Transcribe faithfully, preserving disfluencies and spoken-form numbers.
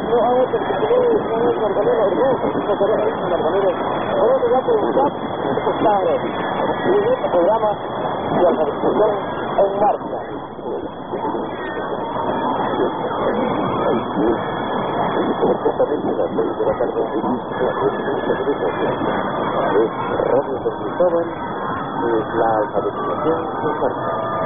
programa de alfabetización en marcha. Exactamente las seis de la tarde, es Radio San Cristóbal, es la alfabetización en marcha.